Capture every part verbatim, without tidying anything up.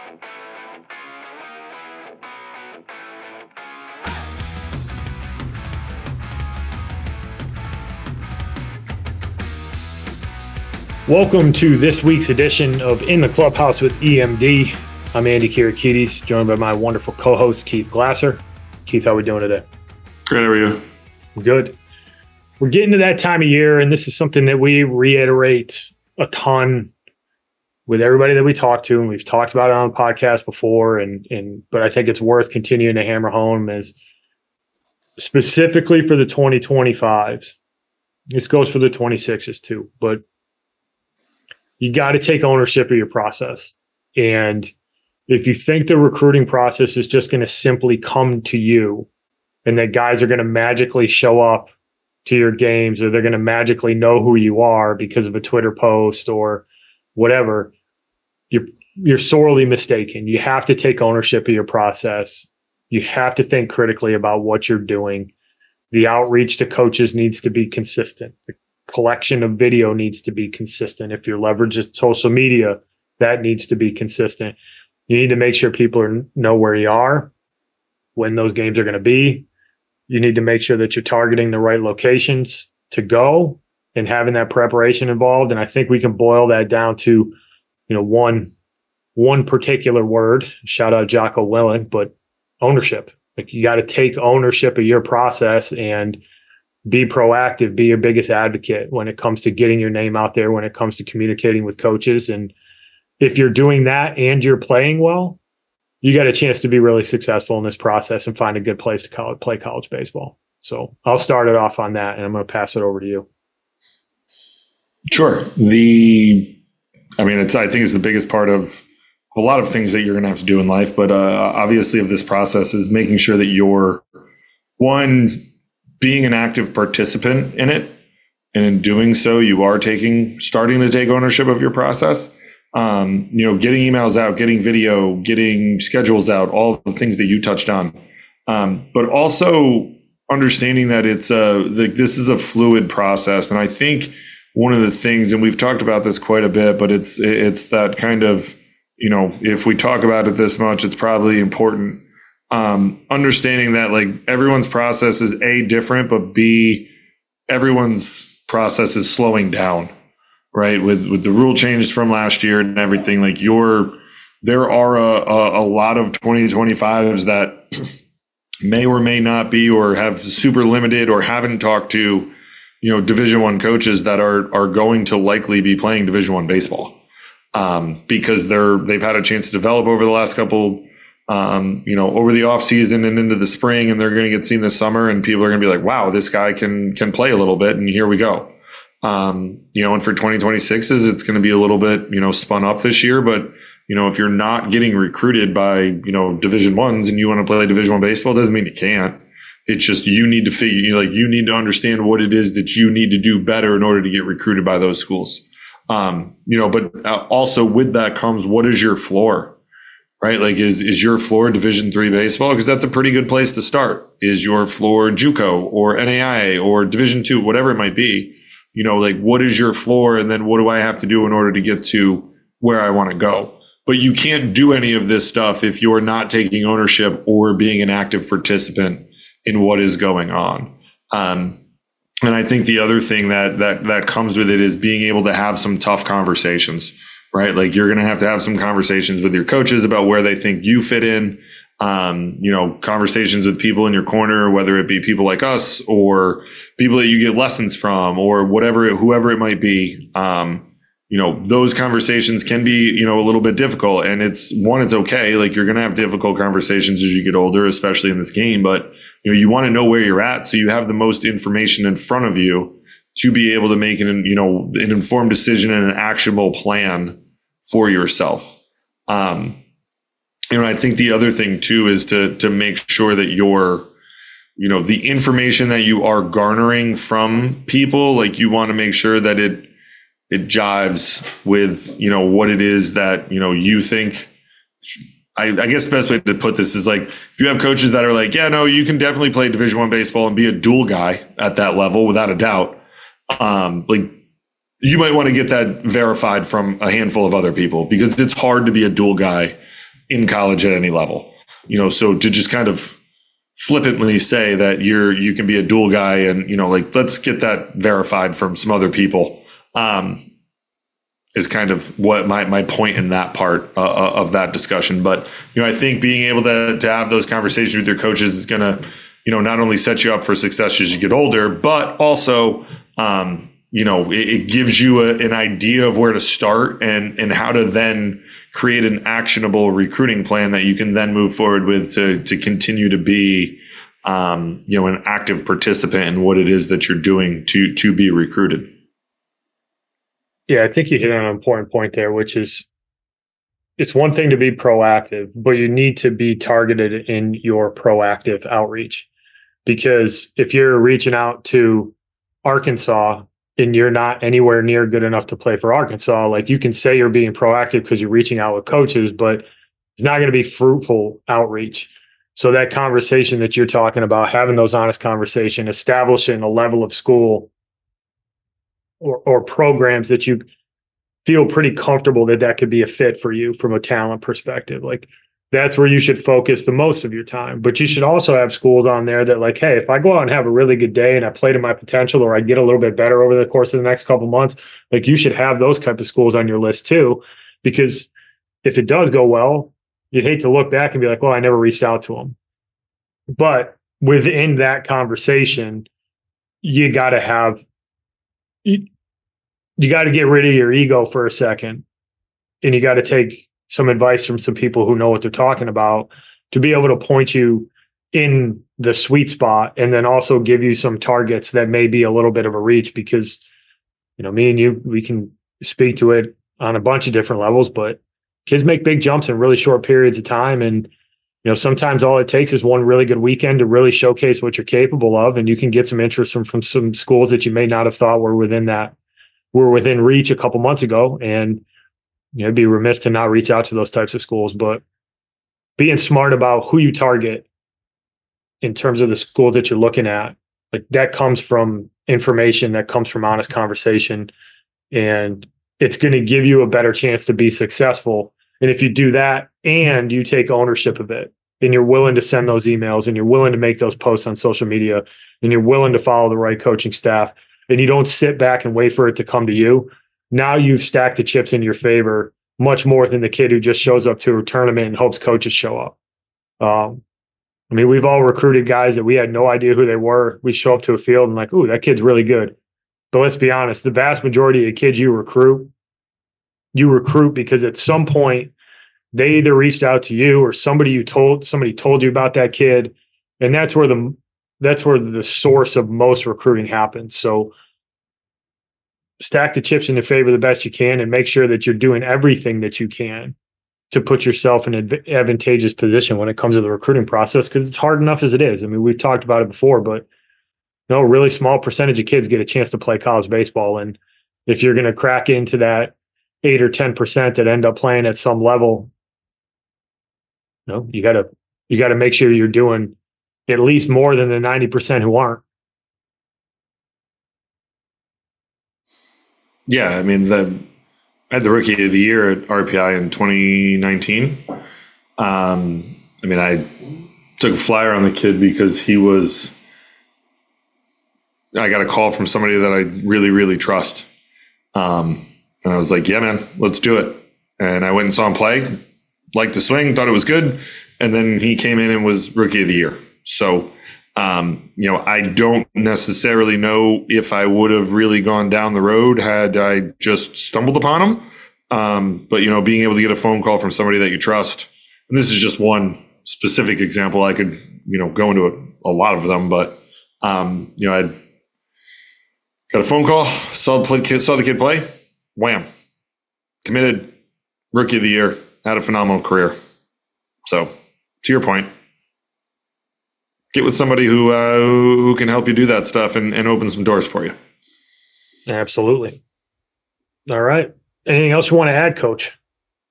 Welcome to this week's edition of In the Clubhouse with E M D. I'm Andy Kirikides, joined by my wonderful co-host, Keith Glasser. Keith, how are we doing today? Great, how are you? Good. We're getting to that time of year, and this is something that we reiterate a ton with everybody that we talk to, and we've talked about it on the podcast before, and, and but I think it's worth continuing to hammer home is specifically for the twenty twenty-fives. This goes for the twenty-sixes too, but you got to take ownership of your process. And if you think the recruiting process is just going to simply come to you and that guys are going to magically show up to your games or they're going to magically know who you are because of a Twitter post or whatever, you're, you're sorely mistaken. You have to take ownership of your process. You have to think critically about what you're doing. The outreach to coaches needs to be consistent. The collection of video needs to be consistent. If you're leveraging social media, that needs to be consistent. You need to make sure people are, know where you are, when those games are going to be. You need to make sure that you're targeting the right locations to go and having that preparation involved. And I think we can boil that down to, you know, one, one particular word, shout out Jocko Willink, but ownership. Like you got to take ownership of your process and be proactive, be your biggest advocate when it comes to getting your name out there, when it comes to communicating with coaches. And if you're doing that and you're playing well, you got a chance to be really successful in this process and find a good place to college, play college baseball. So I'll start it off on that, and I'm going to pass it over to you. Sure. The, I mean, it's, I think it's the biggest part of a lot of things that you're going to have to do in life, but uh, obviously of this process is making sure that you're, one, being an active participant in it. And in doing so, you are taking, starting to take ownership of your process. Um, you know, getting emails out, getting video, getting schedules out, all the things that you touched on. Um, but also understanding that it's a, like this is a fluid process. And I think one of the things, and we've talked about this quite a bit, but it's, it's that kind of, you know, if we talk about it this much, it's probably important. Um, understanding that like everyone's process is A, different, but B, everyone's process is slowing down, right? With, with the rule changes from last year and everything, like your, there are a, a, a lot of twenty twenty-fives that may or may not be, or have super limited or haven't talked to, you know, Division One coaches that are, are going to likely be playing Division One baseball. Um, because they're, they've had a chance to develop over the last couple Um, you know, over the off season and into the spring, and they're going to get seen this summer, and people are going to be like, wow, this guy can, can play a little bit. And here we go. Um, you know, and for twenty twenty-sixes, it's going to be a little bit, you know, spun up this year, but you know, if you're not getting recruited by, you know, Division Ones and you want to play Division One baseball, doesn't mean you can't. It's just, you need to figure, you know, like you need to understand what it is that you need to do better in order to get recruited by those schools. Um, you know, but also with that comes, what is your floor? Right? Like, is, is your floor Division three baseball? Because that's a pretty good place to start. Is your floor JUCO or N A I A or Division two, whatever it might be? You know, like, what is your floor? And then what do I have to do in order to get to where I want to go? But you can't do any of this stuff if you're not taking ownership or being an active participant in what is going on. Um, and I think the other thing that, that, that comes with it is being able to have some tough conversations. Right? Like you're going to have to have some conversations with your coaches about where they think you fit in, um, you know, conversations with people in your corner, whether it be people like us or people that you get lessons from or whatever, whoever it might be. Um, you know, those conversations can be, you know, a little bit difficult, and it's one, it's okay. Like you're going to have difficult conversations as you get older, especially in this game, but you know, you want to know where you're at. So you have the most information in front of you to be able to make an, you know, an informed decision and an actionable plan for yourself. Um, you know, I think the other thing too is to to make sure that you're, you know, the information that you are garnering from people, like you want to make sure that it it jives with, you know, what it is that, you know, you think. I, I guess the best way to put this is like, if you have coaches that are like, yeah, no, you can definitely play Division One baseball and be a dual guy at that level without a doubt. Um, like you might want to get that verified from a handful of other people, because it's hard to be a dual guy in college at any level. You know, so to just kind of flippantly say that you're you can be a dual guy and, you know, like, let's get that verified from some other people, um, is kind of what my, my point in that part uh, of that discussion. But, you know, I think being able to, to have those conversations with your coaches is going to, you know, not only set you up for success as you get older, but also, um, you know, it, it gives you a, an idea of where to start and, and how to then create an actionable recruiting plan that you can then move forward with to, to continue to be, um, you know, an active participant in what it is that you're doing to, to be recruited. Yeah, I think you hit on an important point there, which is it's one thing to be proactive, but you need to be targeted in your proactive outreach. Because if you're reaching out to Arkansas and you're not anywhere near good enough to play for Arkansas, like, you can say you're being proactive because you're reaching out with coaches, but it's not going to be fruitful outreach. So that conversation that you're talking about, having those honest conversations, establishing a level of school or, or programs that you feel pretty comfortable that that could be a fit for you from a talent perspective. Like, that's where you should focus the most of your time. But you should also have schools on there that, like, hey, if I go out and have a really good day and I play to my potential, or I get a little bit better over the course of the next couple of months, like, you should have those type of schools on your list too. Because if it does go well, you'd hate to look back and be like, well, I never reached out to them. But within that conversation, you got to have, you, you got to get rid of your ego for a second. And you got to take some advice from some people who know what they're talking about to be able to point you in the sweet spot, and then also give you some targets that may be a little bit of a reach. Because, you know, me and you, we can speak to it on a bunch of different levels, but kids make big jumps in really short periods of time. And, you know, sometimes all it takes is one really good weekend to really showcase what you're capable of. And you can get some interest from, from some schools that you may not have thought were within that, were within reach a couple months ago. And, you know, it'd be remiss to not reach out to those types of schools. But being smart about who you target in terms of the schools that you're looking at, like, that comes from information, that comes from honest conversation, and it's going to give you a better chance to be successful. And if you do that and you take ownership of it, and you're willing to send those emails, and you're willing to make those posts on social media, and you're willing to follow the right coaching staff, and you don't sit back and wait for it to come to you, now you've stacked the chips in your favor much more than the kid who just shows up to a tournament and hopes coaches show up. Um, I mean, we've all recruited guys that we had no idea who they were. We show up to a field and like, ooh, that kid's really good. But let's be honest, the vast majority of kids you recruit, you recruit because at some point they either reached out to you or somebody you told somebody told you about that kid. And that's where the that's where the source of most recruiting happens. So stack the chips in your favor the best you can, and make sure that you're doing everything that you can to put yourself in an advantageous position when it comes to the recruiting process, because it's hard enough as it is. I mean, we've talked about it before, but you know, a really small percentage of kids get a chance to play college baseball. And if you're going to crack into that eight or ten percent that end up playing at some level, you know, you gotta you gotta make sure you're doing at least more than the ninety percent who aren't. Yeah, I mean, the I had the rookie of the year at R P I in twenty nineteen. Um, I mean, I took a flyer on the kid because he was. I got a call from somebody that I really, really trust, um, and I was like, "Yeah, man, let's do it." And I went and saw him play, liked the swing, thought it was good, and then he came in and was rookie of the year. So. Um, you know, I don't necessarily know if I would have really gone down the road had I just stumbled upon him. Um, but, you know, being able to get a phone call from somebody that you trust, and this is just one specific example. I could, you know, go into a, a lot of them, but, um, you know, I got a phone call, saw the kid, saw the kid play, wham, committed, rookie of the year, had a phenomenal career. So to your point, get with somebody who uh, who can help you do that stuff and, and open some doors for you. Absolutely. All right. Anything else you want to add, Coach?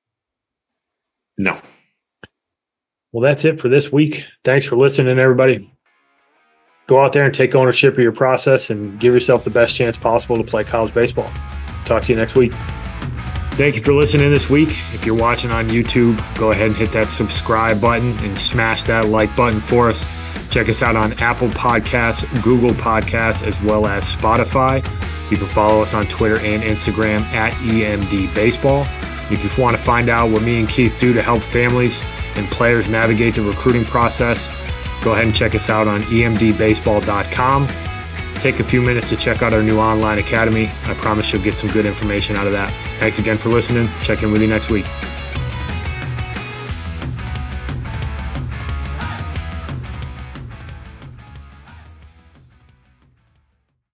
No. Well, that's it for this week. Thanks for listening, everybody. Go out there and take ownership of your process and give yourself the best chance possible to play college baseball. Talk to you next week. Thank you for listening this week. If you're watching on YouTube, go ahead and hit that subscribe button and smash that like button for us. Check us out on Apple Podcasts, Google Podcasts, as well as Spotify. You can follow us on Twitter and Instagram at E M D Baseball. If you want to find out what me and Keith do to help families and players navigate the recruiting process, go ahead and check us out on E M D baseball dot com. Take a few minutes to check out our new online academy. I promise you'll get some good information out of that. Thanks again for listening. Check in with you next week.